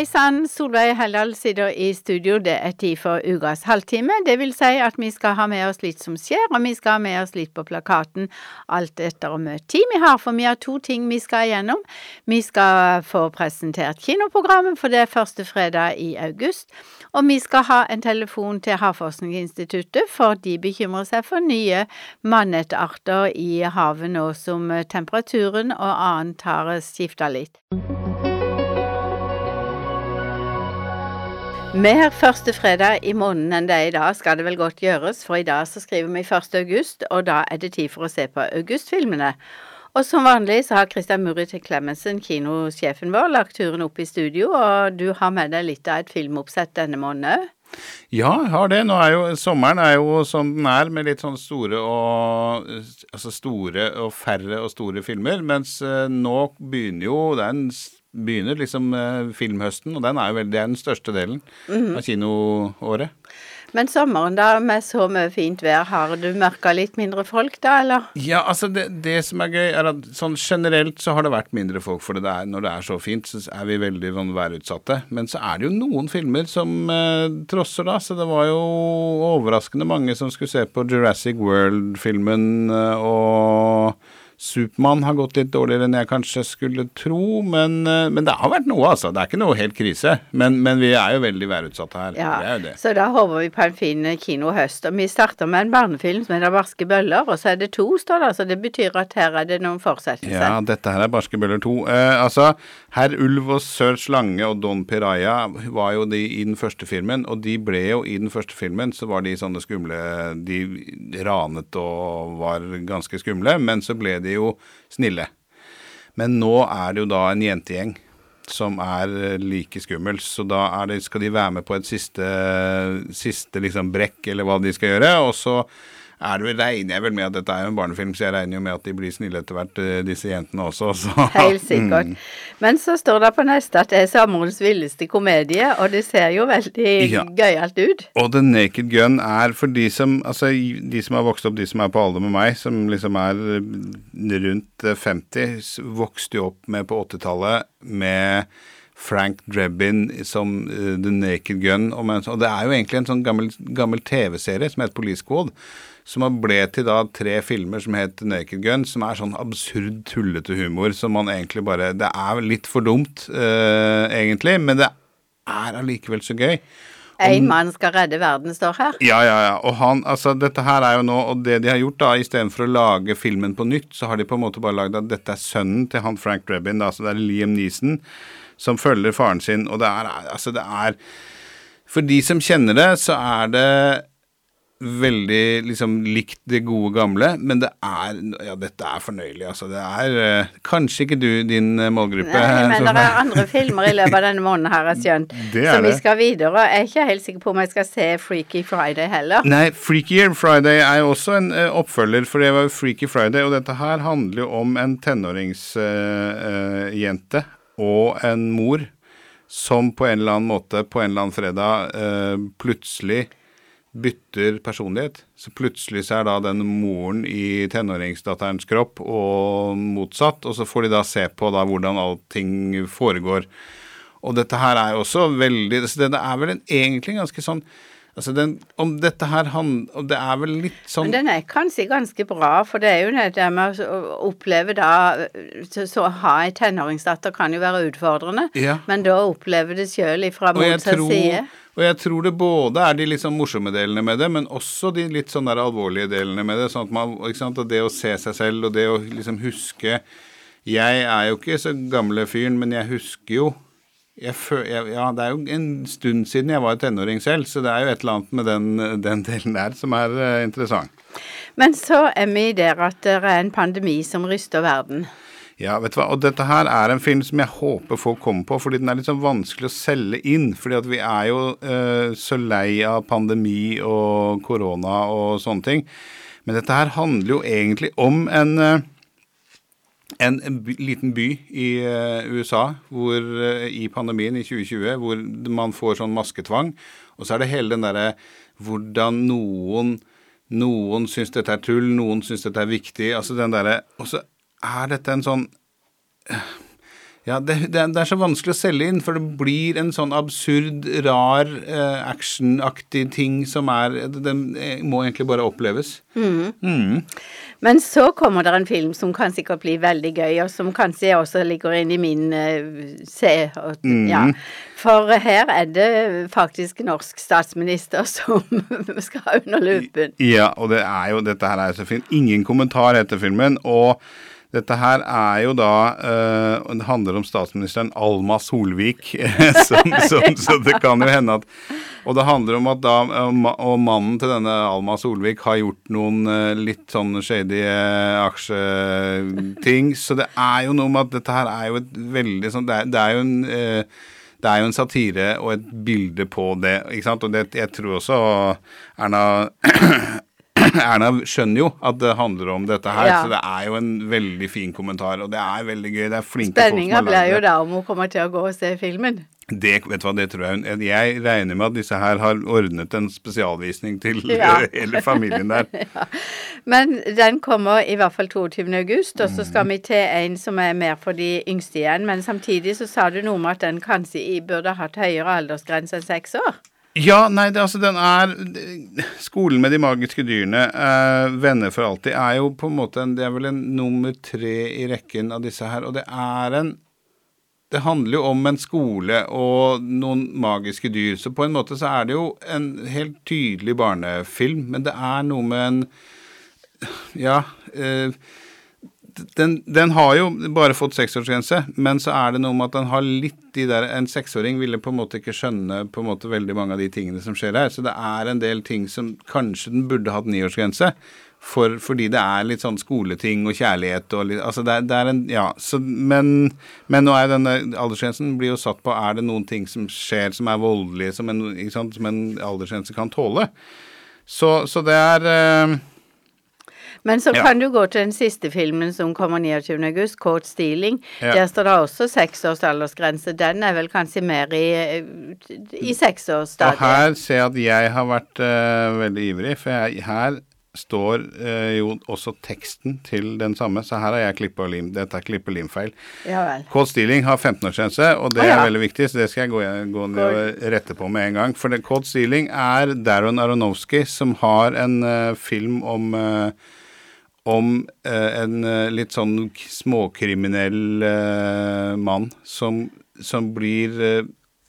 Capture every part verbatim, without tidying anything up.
Hei sann, Solveig Heldal sitter i studio, det er tid for ukas halvtime. Det vil si at vi skal ha med oss litt som skjer, og vi skal ha med oss litt på plakaten, alt etter hvor mye tid vi har, for vi har to ting vi skal igjennom. Vi skal få presentert kinoprogrammet, for det er første fredag i august, og vi skal ha en telefon til Havforskningsinstituttet, for de bekymrer seg for nye mannetarter i havet nå som temperaturen og annet har skiftet litt. Mer første fredag i måneden enn det i dag skal det vel godt gjøres, for i dag så skriver vi første august, og da er det tid for å se på augustfilmene. Og som vanlig så har Christian Murit Clemensen, kinosjefen vår, lagt turen opp i studio, og du har med deg litt av et filmoppsett denne måneden. Ja, jeg har det. Nå er jo, sommeren er jo som den er, med litt sånn store og, altså store og færre og store filmer, mens nå begynner jo, det er en begynner liksom uh, filmhøsten, og den er jo veldig, det er den største delen mm-hmm. av kinoåret. Men sommeren da, med så mye fint vær, har du merket litt mindre folk da, eller? Ja, altså det, det som er gøy er at sånn generelt så har det vært mindre folk, for det er, når det er så fint, så er vi veldig sånn værutsatte. Men så er det jo noen filmer som uh, trosser da, så det var jo overraskende mange som skulle se på Jurassic World-filmen, uh, og Superman har gått litt dårligere enn jeg kanskje skulle tro, men, men det har vært noe, altså. Det er ikke noe helt krise, men, men vi er jo veldig værutsatte her. Ja, det er jo det. Så da håper vi på en fin kinohøst, og vi starter med en barnefilm som heter Barske Bøller, og så er det to, står det, så det betyr at her er det noen fortsettelser. Ja, dette her er Barske Bøller to. Eh, altså, Herr Ulv og Sør Slange og Don Piraya var jo de i den første filmen, og de ble jo i den første filmen, så var de sånne skumle, de ranet og var ganske skumle, men så ble de jo snille. Men nå er det jo da en jentegjeng som er like skummel, så da er det, skal de være med på et siste, siste liksom brekk, eller hva de skal gjøre, og så er det vel, regner jeg vel med at dette er jo en barnefilm, så jeg regner jo med at de blir snille etter hvert, disse jentene også. Så. Helt sikkert. Mm. Men så står det på neste at det er sommerens villeste komedie, og det ser jo veldig ja. gøyalt ut. Og The Naked Gun er for de som, altså de som har vokst opp, de som er på alder med meg, som liksom er rundt femti, vokste jo opp med på åttitallet med Frank Drebin som uh, The Naked Gun, og, men, og det er jo egentlig en sånn gammel, gammel tv-serie som heter Police Squad, som har ble til da tre filmer som heter Naked Gun, som er sånn absurd tullete humor, som man egentlig bare, det er litt for dumt uh, egentlig, men det er allikevel så gøy. En mann skal redde verden, står her. Ja, ja, ja, og han, altså dette her er jo nå, og det de har gjort da, i stedet for å lage filmen på nytt, så har de på en måte bare laget at dette er sønnen til han Frank Drebin, da, så det er Liam Neeson, som følger faren sin, og det er, altså det er, for de som kjenner det, så er det veldig liksom likt det gode gamle, men det er, ja, dette er fornøyelig, altså det er, uh, kanskje ikke du, din uh, målgruppe. Nei, men det er andre filmer i løpet av denne måneden her, jeg skjønt, så vi skal videre. Jeg er ikke helt sikker på om jeg skal se Freaky Friday heller. Nei, Freaky Friday er jo også en uh, oppfølger, for det var Freaky Friday, og dette her handler jo om en tenåringsjente, uh, uh, og en mor som på en eller annen måte, på en eller annen fredag, uh, plutselig bytter personlighet. Så plutselig så er da den moren i tenåringsdatterens kropp og motsatt, og så får de da se på da hvordan allting foregår. Og dette her er jo også veldig, det er vel en, egentlig ganske sånn, altså den, om dette her, han, og det er vel litt sånn... Men den er kanskje ganske bra, for det er jo det med å oppleve da, så, så ha en tenåringsdatter kan jo være utfordrende, ja. Men da oppleve det selv ifra motsatt side. Og jeg tror det både er de litt sånn morsomme delene med det, men også de litt sånn der alvorlige delene med det, sånn at man, ikke sant, og det å se seg selv, og det å liksom huske, jeg er jo ikke så gamle fyren, men jeg husker jo, jeg, jeg, ja, det er jo en stund siden jeg var tenåring selv, så det er jo et eller annet med den, den delen der som er uh, interessant. Men så er vi der at det er en pandemi som ryster verden. Ja, vet du hva, og dette her er en film som jeg håper folk kommer på, fordi den er litt sånn vanskelig å selge inn, fordi at vi er jo uh, så lei av pandemi og korona og sånne ting. Men dette her handler jo egentlig om en, uh, en, en by, liten by i uh, U S A, hvor uh, i pandemien i tjue tjue, hvor man får sånn masketvang, og så er det hele den der, hvordan noen, noen synes dette er tull, noen synes dette er viktig, altså den der, og så er dette en sånn, Ja, det, det, det er så vanskelig å selge inn, for det blir en sånn absurd, rar, eh, actionaktig ting som er, den må egentlig bare oppleves. Mm. Mm. Men så kommer det en film som kan sikkert bli veldig gøy, og som kanskje også ligger inn i min uh, se. Og, mm. ja. For her er det faktisk norsk statsminister som skal under lupen. Ja, og det er jo, dette her er så fint. Ingen kommentar etter filmen, og dette her er jo da, uh, det handler om statsministeren Alma Solvik, som, som, så det kan jo hende at, og det handler om at da, og mannen til denne Alma Solvik har gjort noen uh, litt sånn shady uh, aksjeting, så det er jo noe med at dette her er jo et veldig sånn, det er, det er jo en... Uh, Det er jo en satire og et bilde på det, ikke sant? Og det, jeg tror også Erna... Erna skjønner jo at det handler om dette her, ja. Så det er jo en veldig fin kommentar, og det er veldig gøy, det er flinke folk som har laget det. Spenningen blir jo da om hun kommer til å gå og se filmen. Det, vet du hva, det tror jeg, jeg regner med at disse her har ordnet en spesialvisning til ja. hele familien der. ja. Men den kommer i hvert fall toogtyvende august, og så skal mm. vi til en som er mer for de yngste igjen, men samtidig så sa du noe om at den kanskje burde hatt høyere aldersgrense enn seks år. Ja, nei, det, altså den er, Skolen med de magiske dyrene, eh, Venner for alltid, er jo på en måte, en, det er vel en nummer tre i rekken av disse her, og det er en, det handler jo om en skole og noen magiske dyr, så på en måte så er det jo en helt tydelig barnefilm, men det er noe med en, ja, eh, Den, den har jo bare fått seksårsgrense, men så er det noe med at den har litt de der, en seksåring ville på en måte ikke skjønne på en måte veldig mange av de tingene som skjer her, så det er en del ting som kanskje den burde hatt niårsgrense, for, fordi det er litt sånn skoleting og kjærlighet og litt, altså det er, det er en, ja, så, men, men nå er denne aldersgrensen blir jo satt på, er det noen ting som skjer som er voldelige, som en, ikke sant, som en aldersgrense kan tåle, så, så det er... Uh, Men så kan ja. du gå til den siste filmen som kommer niogtyvende august, Caught Stealing. Ja. Der står det også seks års aldersgrense. Den er vel kanskje mer i, i seks års stadiet. Og her ser jeg at jeg har vært uh, veldig ivrig, for jeg, her står uh, jo også teksten til den samme, så her har jeg klippet og lim. Dette er klipp- og limfeil. Ja vel. Caught Stealing har femten-årsgrense, og det ah, ja. er veldig viktig, så det skal jeg gå, gå ned og rette på med en gang. For det, Caught Stealing er Darren Aronofsky, som har en uh, film om... Uh, om eh, en eh, litt sånn småkriminell eh, mann som, som blir eh,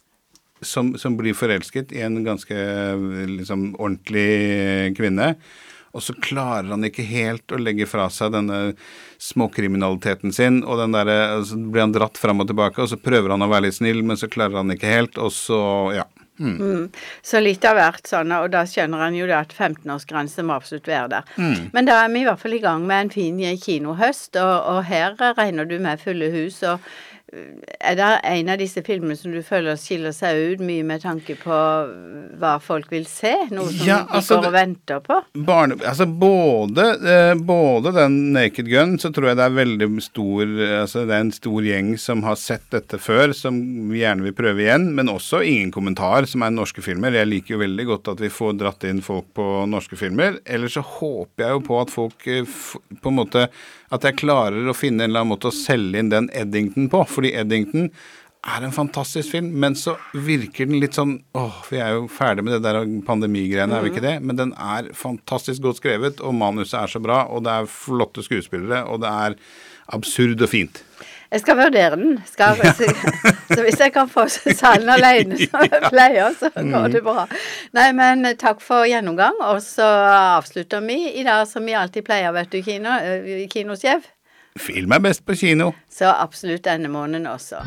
som, som blir forelsket i en ganske liksom ordentlig kvinne, og så klarer han ikke helt å legge fra seg denne småkriminaliteten sin, og den der, så blir han dratt frem og tilbake, og så prøver han å være litt snill, men så klarer han ikke helt, og så, ja. Mm. Mm. Så litt av hvert sånn, og da skjønner han jo det at femten-årsgrense må absolutt være der. Mm. Men da er vi i hvert fall i gang med en fin kinohøst, og, og her regner du med fulle hus, og er det en av disse filmene som du føler skiller seg ut mye med tanke på hva folk vil se? Noe som ja, altså, de går og venter på? Barne, altså både, eh, både den Naked Gun, så tror jeg det er veldig stor, altså det er en stor gjeng som har sett dette før, som vi gjerne vil prøve igjen, men også ingen kommentar, som er norske filmer. Jeg liker jo veldig godt at vi får dratt inn folk på norske filmer, ellers så håper jeg jo på at folk på en måte, at jeg klarer å finne en eller annen måte å selge inn den Eddington på, fordi Eddington er en fantastisk film, men så virker den litt sånn, åh, vi er jo ferdig med det der pandemigreiene, er vi ikke det? Men den er fantastisk godt skrevet, og manuset er så bra, og det er flotte skuespillere, og det er absurd og fint. Jeg skal vurdere den. Skal, så, så hvis jeg kan få salen alene som jeg pleier, så går det bra. Nei, men takk for gjennomgang, og så avslutter vi i dag som vi alltid pleier, vet du, kino, kinosjef. Film er best på kino. Så absolutt denne måneden også.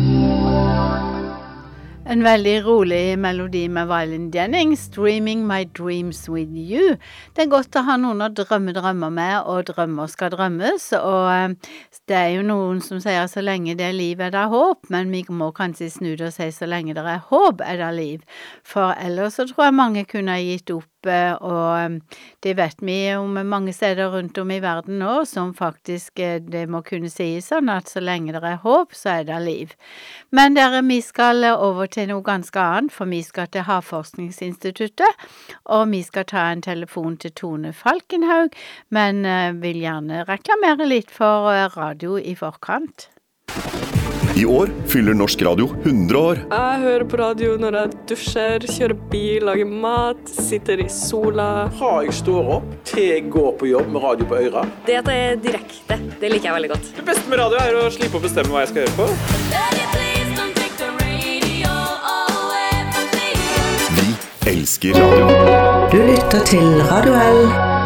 En veldig rolig melodi med Waylon Jennings, Dreaming My Dreams With You. Det er godt å ha noen å drømme drømmer med, og drømmer skal drømmes, og det er jo noen som sier så lenge det er liv er det håp, men vi må kanskje snu det og si så lenge det er håp er det liv, for ellers så tror jeg mange kunne ha gitt opp, og det vet vi om mange steder rundt om i verden nå, som faktisk det må kunne sies sånn at så lenge det er håp, så er det liv. Men dere, vi skal over til noe ganske annet, for vi skal til Havforskningsinstituttet, og vi skal ta en telefon til Tone Falkenhaug, men vil gjerne reklamere litt for radio i forkant. I år fyller Norsk Radio hundre år. Jeg hører på radio når jeg dusjer, kjører bil, lager mat, sitter i sola. Fra jeg står opp til jeg går på jobb med radio på øra. Det at det er direkte, det liker jeg veldig godt. Det beste med radio er å slippe å bestemme hva jeg skal høre på. Vi elsker radio. Du lytter til Radio L.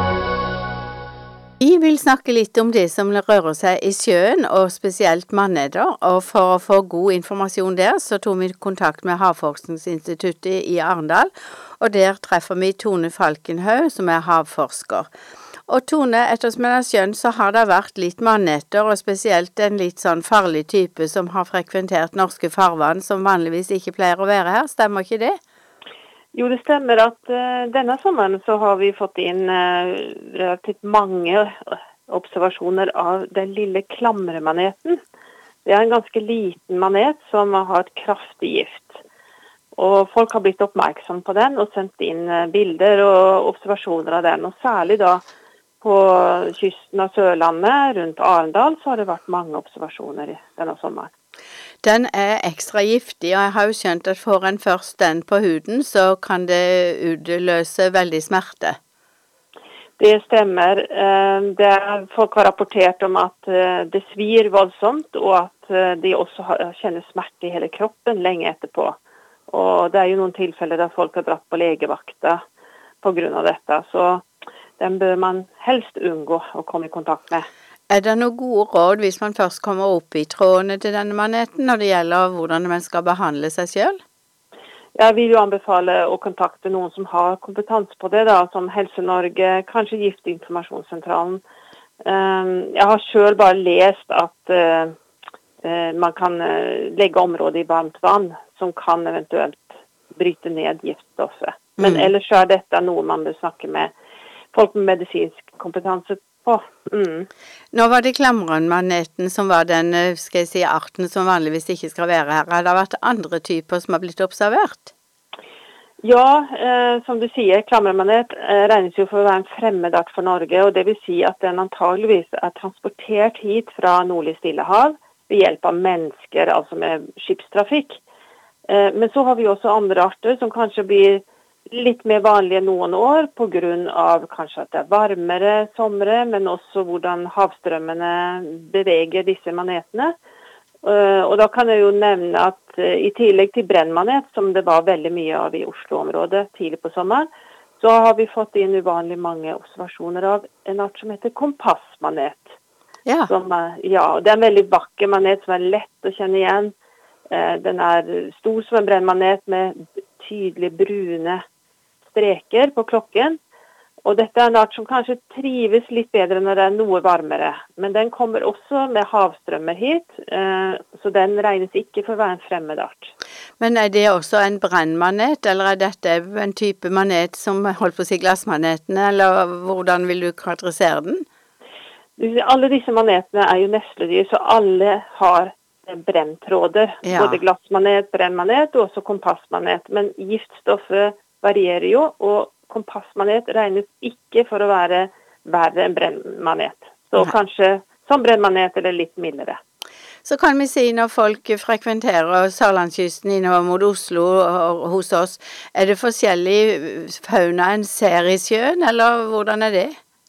Vi vil snakke litt om det som rører seg i sjøen, og spesielt maneter, og for å få god informasjon der, så tog vi kontakt med Havforskningsinstituttet i Arendal, og der treffer vi Tone Falkenhaug, som er havforsker. Og Tone, etter som jeg har skjønt, så har det vært litt maneter, og spesielt en litt sånn farlig type som har frekventert norske farvann, som vanligvis ikke pleier å være her, stemmer ikke det? Jo, det stemmer at uh, denne sommeren så har vi fått inn uh, relativt mange observasjoner av den lille klamremaneten. Det er en ganske liten manet som har et kraftig gift. Og folk har blitt oppmerksom på den og sendt inn uh, bilder og observasjoner av den. Og særlig da på kysten av Sørlandet, rundt Arendal, så har det vært mange observasjoner i denne sommeren. Den er ekstra giftig, og jeg har jo skjønt at får en først den på huden, så kan det utløse veldig smerte. Det stemmer. Det er, folk har rapportert om at det svir voldsomt, og at de også har, kjenner smerte i hele kroppen lenge etterpå. Og det er jo noen tilfeller der folk har dratt på legevakta på grunn av dette, så den bør man helst unngå å komme i kontakt med. Er det noen gode råd hvis man først kommer opp i trådene til denne maneten når det gjelder hvordan man skal behandle seg selv? Jeg vil jo anbefale å kontakte noen som har kompetanse på det, da, som Helse Norge, kanskje Giftinformasjonssentralen. Jeg har selv bare lest at man kan legge området i varmt vann som kan eventuelt bryte ned giftstoffet. Men mm. ellers er dette noe man bør snakke med folk med medisinsk kompetanse på. Mm. Nå var det klamremaneten som var den, skal jeg si, arten som vanligvis ikke skal være her. Har det vært andre typer som har blitt observert? Ja, eh, som du sier, klamremanet eh, regnes jo for å være en fremmedart for Norge, og det vil si at den antageligvis er transportert hit fra nordlig Stillehav ved hjelp av mennesker, altså med skipstrafikk. Eh, men så har vi også andre arter som kanskje blir litt mer vanlige noen år på grunn av kanskje at det er varmere somre, men også hvordan havstrømmene beveger disse manetene. Og da kan jeg jo nevne at i tillegg til brennmanet, som det var veldig mye av i Oslo-området tidlig på sommeren, så har vi fått inn uvanlig mange observasjoner av en art som heter kompassmanet. Ja. Som, ja, det er en veldig vakker manet som er lett å kjenne igjen. Den er stor som en brennmanet med tydelige brune streker på klokken, og dette er en art som kanskje trives litt bedre når det er noe varmere, men den kommer også med havstrømmer hit, så den regnes ikke for å være en fremmed art. Men er det også en brennmanet, eller er dette en type manet som holdt på å si glassmanetene, eller hvordan vil du karakterisere den? Alle disse manetene er jo nestledyr, så alle har brenntråder, ja. Både glassmanet, brennmanet og også kompassmanet, men giftstoffet varierer jo, og kompassmanet regnes ikke for å være verre enn brennmanet. Så Nei. Kanskje som brennmanet eller litt mildere. Så kan vi si når folk frekventerer Sørlandskysten innover mot Oslo og hos oss, er det forskjellig fauna en ser i sjøen, eller hvordan er det?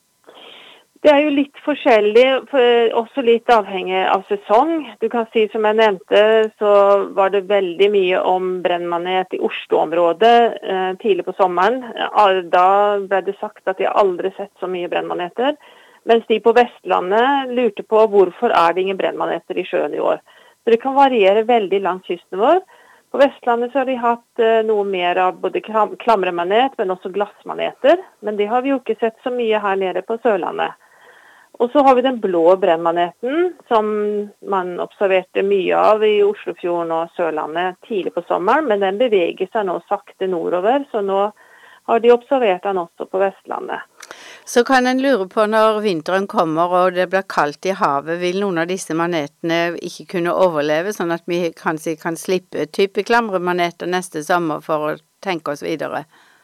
Det er jo litt forskjellig, også litt avhengig av sesong. Du kan si, som jeg nevnte, så var det veldig mye om brennmanet i Oslo-området eh, tidlig på sommeren. Da ble det sagt at de aldri sett så mye brennmaneter, mens de på Vestlandet lurte på hvorfor er det ingen brennmaneter i sjøen i år. Så det kan variere veldig langt kysten vår. På Vestlandet så har de hatt eh, noe mer av både klamremanet, men også glassmaneter, men det har vi jo ikke sett så mye her nede på Sørlandet. Og så har vi den blå brennmaneten, som man observerte mye av i Oslofjorden og Sørlandet tidlig på sommeren, men den beveger seg nå sakte nordover, så nå har de observert den også på Vestlandet. Så kan en lure på når vinteren kommer og det blir kaldt i havet, vil noen av disse manetene ikke kunne overleve, sånn at vi kanskje kan slippe type klamremaneter neste sommer for å tenke oss videre?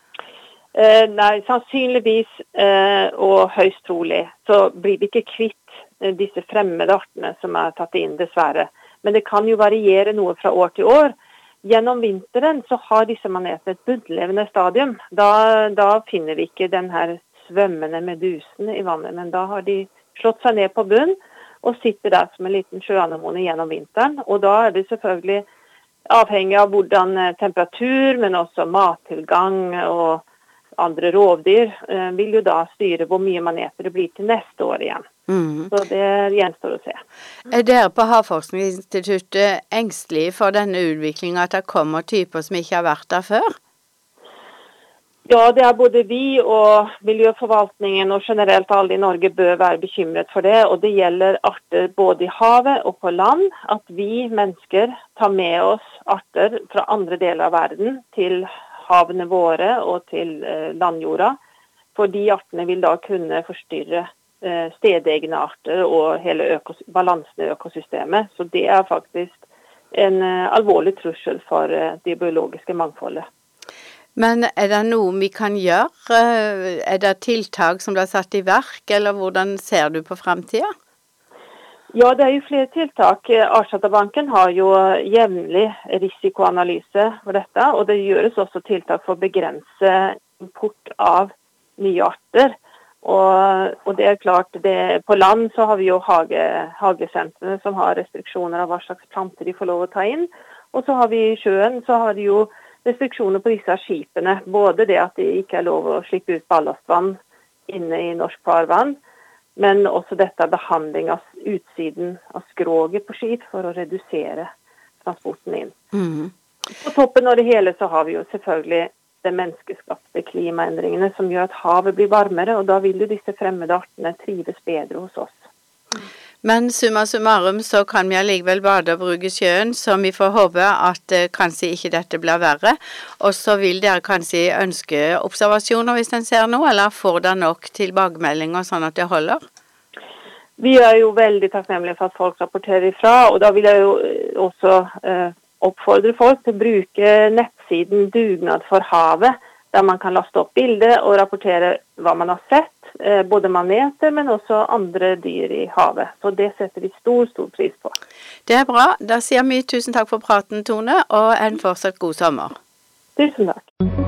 Eh, nei, sannsynligvis eh, og høyst trolig så blir vi ikke kvitt eh, disse fremmede artene som er tatt inn, dessverre. Men det kan jo variere noe fra år til år. Gjennom vinteren så har disse manetene et bunnlevende stadium. Da, da finner vi ikke den her svømmende medusen i vannet, men da har de slått seg ned på bunn og sitter der som en liten sjøanemone gjennom vinteren. Og da er det selvfølgelig avhengig av hvordan temperatur, men også mattilgang og andre rovdyr eh, vil jo da styre hvor mye maneter det blir til neste år igjen. Mm. Så det gjenstår å se. Er dere på Havforskningsinstituttet engstelige for denne utviklingen, at det kommer typer som ikke har vært der før? Ja, det er både vi og miljøforvaltningen og generelt alle i Norge bør være bekymret for det, og det gjelder arter både i havet og på land, at vi mennesker tar med oss arter fra andre deler av verden til havene våre og til eh, landjorda, for de artene vil da kunne forstyrre eh, stedegne arter og hele økos- balansen i økosystemet, så det er faktisk en eh, alvorlig trussel for eh, det biologiske mangfoldet. Men er det noe vi kan gjøre? Er det tiltak som blir satt i verk, eller hvordan ser du på fremtiden? Ja, det er jo flere tiltak. Artsdatabanken har jo jevnlig risikoanalyse for dette, og det gjøres også tiltak for å begrense import av nye arter. Og, og det er klart, det, på land så har vi jo hage, hagesentrene som har restriksjoner av hva slags planter de får lov å ta inn. Og så har vi i sjøen, så har de jo restriksjoner på disse skipene, både det at det ikke er lov å slippe ut ballastvann inne i norsk farvann, men også dette behandling av utsiden av skroget på skip for å redusere transporten inn. Mm. På toppen av det hele så har vi jo selvfølgelig de menneskeskapte klimaendringene som gjør at havet blir varmere, og da vil jo disse fremmede artene trives bedre hos oss. Men summa summarum så kan vi allikevel bade og bruke sjøen, så vi får håpe at eh, kanskje ikke dette blir verre. Og så vil dere kanskje ønske observasjoner hvis den ser noe, eller får dere nok tilbakemeldinger sånn at det holder? Vi er jo veldig takknemlige for at folk rapporterer ifra, og da vil jeg jo også eh, oppfordre folk til å bruke nettsiden Dugnad for havet, der man kan laste opp bilder og rapportere hva man har sett, både maneter, men også andre dyr i havet. Så det setter vi stor, stor pris på. Det er bra. Da sier vi tusen takk for praten, Tone, og en fortsatt god sommer. Tusen takk.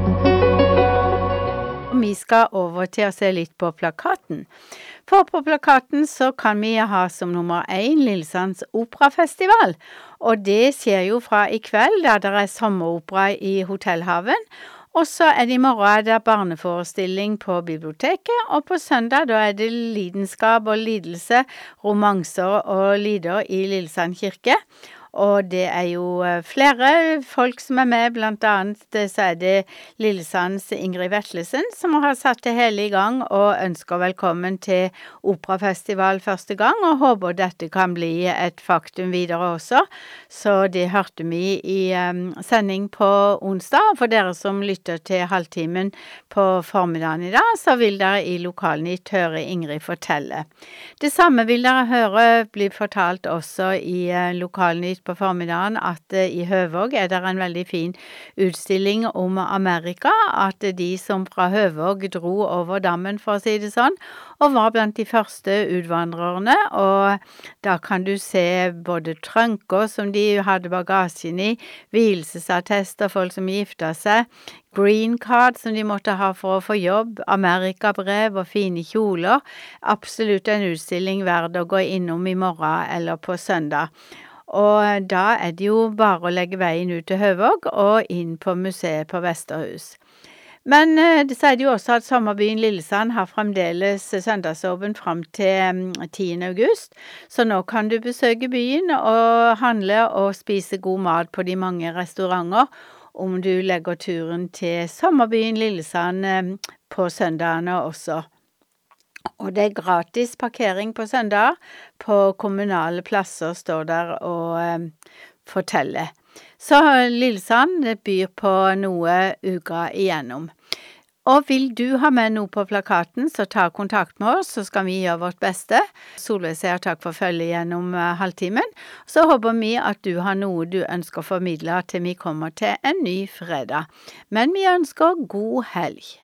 Vi skal over til å se litt på plakaten. For på plakaten så kan vi ha som nummer én Lillesands operafestival, og det skjer jo fra i kveld, der det er sommeropera i Hotellhaven. Og så er det i morgen er det barneforestilling på biblioteket, og på søndag da er det lidenskap og lidelse, romanser og lider i Lillesand kirke. Og det er jo flere folk som er med, blant annet så er det Lillesands Ingrid Vetlesen som har satt det hele i gang og ønsker velkommen til operafestival første gang, og håper dette kan bli et faktum videre også. Så det hørte vi i um, sending på onsdag. For dere som lytter til halvtimen på formiddagen i dag, så vil dere i Lokalnytt høre Ingrid fortelle. Det samme vil dere høre bli fortalt også i uh, Lokalnytt på formiddagen, at uh, i Høvåg er det en veldig fin utstilling om Amerika, at de som fra Høvåg dro over dammen, for å si det sånn, og var blant de første utvandrerne, og da kan du se både trønker som de hadde bagasjen i, vielsesattester, folk som gifta seg, green card som de måtte ha for å få jobb, amerikabrev og fine kjoler. Absolutt en utstilling verd å gå innom i morgen eller på søndag. Og da er det jo bare å legge veien ut til Høvåg og inn på museet på Vesterhus. Men det sier jo også at sommerbyen Lillesand har fremdeles søndagsåpen frem til tiende august, så nå kan du besøke byen og handle og spise god mat på de mange restauranter, om du legger turen til sommerbyen Lillesand på søndagene også. Og det er gratis parkering på søndag, på kommunale plasser står der og eh, forteller. Så Lillesand byr på noe uka igjennom. Og vil du ha med noe på plakaten, så ta kontakt med oss, så skal vi gjøre vårt beste. Solveig sier takk for følge gjennom uh, halvtimen. Så håper vi at du har noe du ønsker å formidle til vi kommer til en ny fredag. Men vi ønsker god helg.